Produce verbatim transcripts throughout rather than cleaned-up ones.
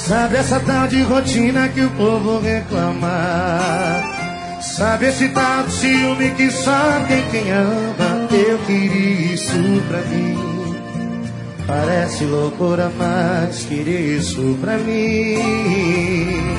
Sabe essa tal de rotina que o povo reclama? Sabe esse tal de ciúme que só tem quem ama? Eu queria isso pra mim. Parece loucura, mas queria isso pra mim.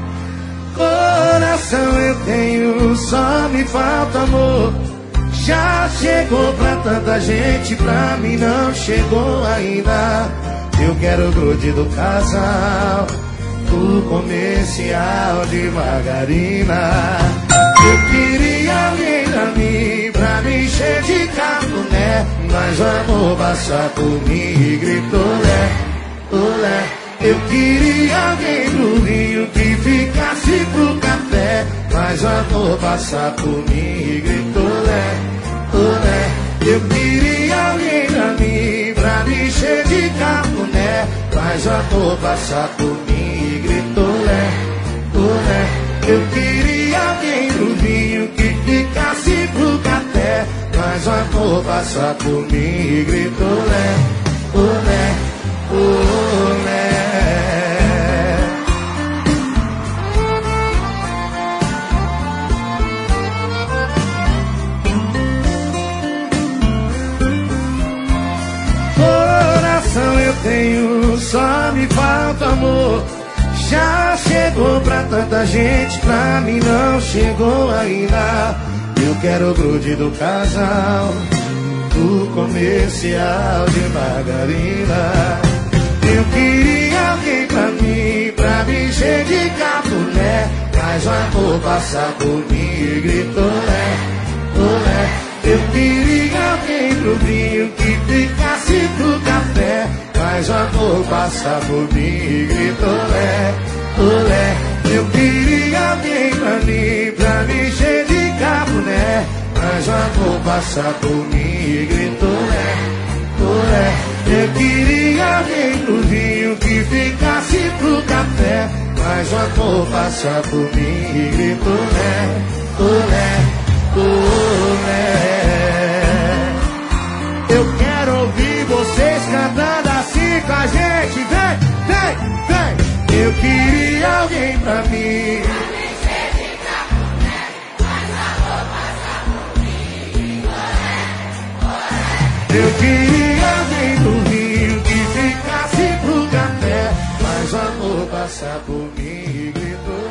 Coração eu tenho, só me falta amor. Já chegou pra tanta gente, pra mim não chegou ainda. Eu quero o grude do casal, o comercial de margarina. Eu queria alguém pra mim, pra me encher de cafuné, mas o amor passa por mim e gritou lé, olé. Eu queria alguém pro vinho que ficasse pro café, mas o amor passa por mim e gritou lé, olé. Eu queria alguém pra mim, pra me encher de cafuné, mas o amor passa por mim e gritou lé, olé. Eu queria alguém pro vinho que ficasse pro café, mas o amor passa por mim e gritou lé, olé, olé. Eu tenho, só me falta amor. Já chegou pra tanta gente, pra mim não chegou ainda. Eu quero o grude do casal, do comercial de margarina. Eu queria alguém pra mim, pra me encher de cafuné, mas o amor passa por mim e gritou lé, olé. Eu queria alguém pro vinho que ficasse pro café, mas o amor passa por mim e gritou lé, olé. Eu queria alguém pra mim, pra me encher de cafuné, mas o amor passa por mim e gritou lé, olé. Eu queria alguém pro vinho que ficasse pro café, mas o amor passa por mim e gritou lé, olé, olé. Eu quero ouvir vocês cantando assim com a gente. Vem, vem, vem. Eu queria alguém pra mim, pra me encher de cafuné, mas o amor passa por mim, olé, olé. Eu queria alguém pro rio que ficasse pro café, mas o amor passa por mim e gritou.